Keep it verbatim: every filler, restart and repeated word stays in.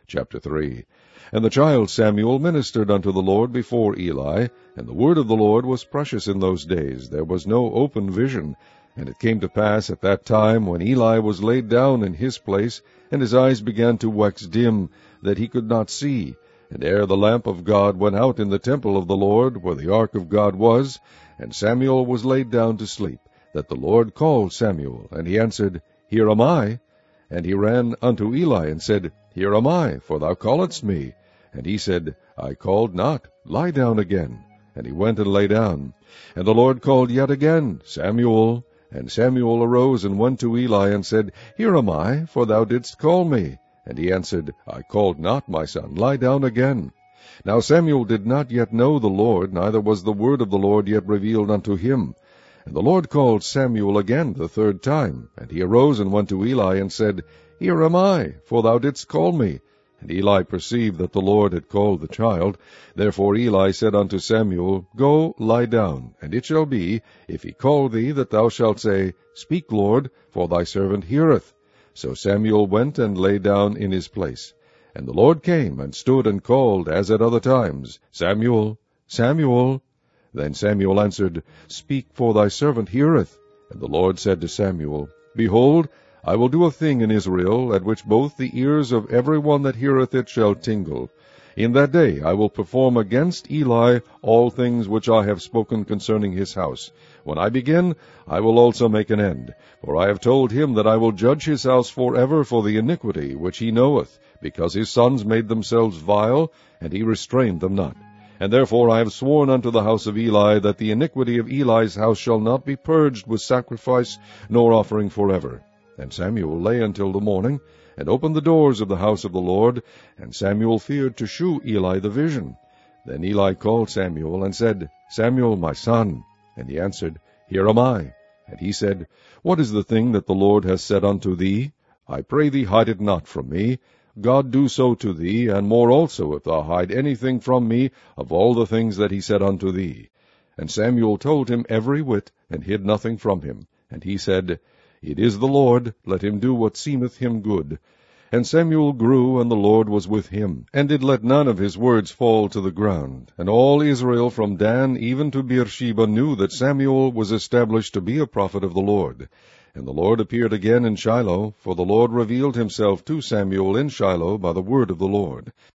Chapter three. And the child Samuel ministered unto the Lord before Eli, and the word of the Lord was precious in those days. There was no open vision. And it came to pass at that time, when Eli was laid down in his place, and his eyes began to wax dim, that he could not see, and ere the lamp of God went out in the temple of the Lord, where the ark of God was, and Samuel was laid down to sleep, that the Lord called Samuel, and he answered, Here am I. And he ran unto Eli, and said, Here am I, for thou calledst me. And he said, I called not, lie down again. And he went and lay down. And the Lord called yet again, Samuel. And Samuel arose and went to Eli, and said, Here am I, for thou didst call me. And he answered, I called not, my son, lie down again. Now Samuel did not yet know the Lord, neither was the word of the Lord yet revealed unto him. And the Lord called Samuel again the third time. And he arose and went to Eli, and said, Here am I, for thou didst call me. And Eli perceived that the Lord had called the child. Therefore Eli said unto Samuel, Go, lie down, and it shall be, if he call thee, that thou shalt say, Speak, Lord, for thy servant heareth. So Samuel went and lay down in his place. And the Lord came, and stood and called, as at other times, Samuel, Samuel. Then Samuel answered, Speak, for thy servant heareth. And the Lord said to Samuel, Behold, I will do a thing in Israel, at which both the ears of every one that heareth it shall tingle. In that day I will perform against Eli all things which I have spoken concerning his house. When I begin, I will also make an end. For I have told him that I will judge his house forever for the iniquity which he knoweth, because his sons made themselves vile, and he restrained them not. And therefore I have sworn unto the house of Eli, that the iniquity of Eli's house shall not be purged with sacrifice nor offering forever. And Samuel lay until the morning, and opened the doors of the house of the Lord, and Samuel feared to shew Eli the vision. Then Eli called Samuel, and said, Samuel, my son. And he answered, Here am I. And he said, What is the thing that the Lord has said unto thee? I pray thee, hide it not from me. God do so to thee, and more also, if thou hide anything from me of all the things that he said unto thee. And Samuel told him every whit, and hid nothing from him. And he said, It is the Lord, let him do what seemeth him good. And Samuel grew, and the Lord was with him, and did let none of his words fall to the ground. And all Israel from Dan even to Beersheba knew that Samuel was established to be a prophet of the Lord. And the Lord appeared again in Shiloh, for the Lord revealed himself to Samuel in Shiloh by the word of the Lord.